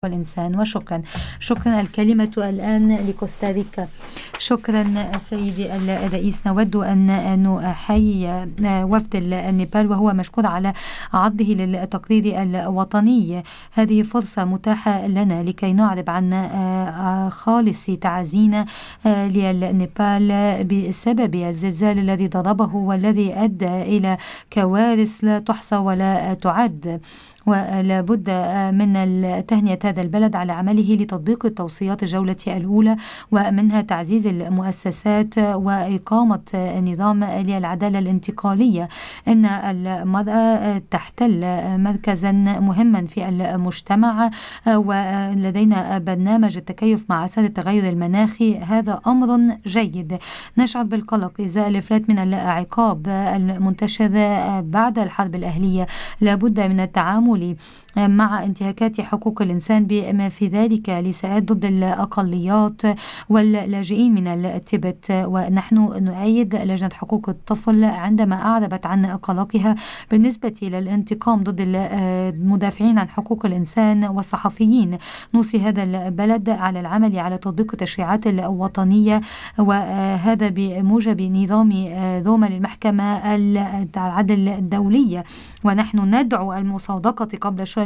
والإنسان. وشكرا. شكرا. الكلمة الآن لكوستاريكا. شكرا سيدي الرئيس. نود أن نحيي وفد النيبال وهو مشكور على عرضه للتقرير الوطني. هذه فرصة متاحة لنا لكي نعرب عن خالص تعزينا للنيبال بسبب الزلزال الذي ضربه والذي أدى إلى كوارث لا تحصى ولا تعد، ولا بد من تهنئة هذا البلد على عمله لتطبيق توصيات الجولة الأولى، ومنها تعزيز المؤسسات وإقامة نظام للعدالة الانتقالية. إن المرأة تحتل مركزا مهما في المجتمع، ولدينا برنامج التكيف مع آثار التغير المناخي. هذا أمر جيد. نشعر بالقلق إزاء الإفلات من العقاب المنتشر بعد الحرب الأهلية. لابد من التعامل مع انتهاكات حقوق الإنسان بما في ذلك الإساءات ضد الأقليات واللاجئين من التبت. ونحن نؤيد لجنة حقوق الطفل عندما أعربت عن قلقها بالنسبة للانتقام ضد المدافعين عن حقوق الإنسان والصحفيين. نوصي هذا البلد على العمل على تطبيق التشريعات الوطنية، وهذا بموجب نظام روما للمحكمة العدل الدولية. ونحن ندعو المصادقة قبل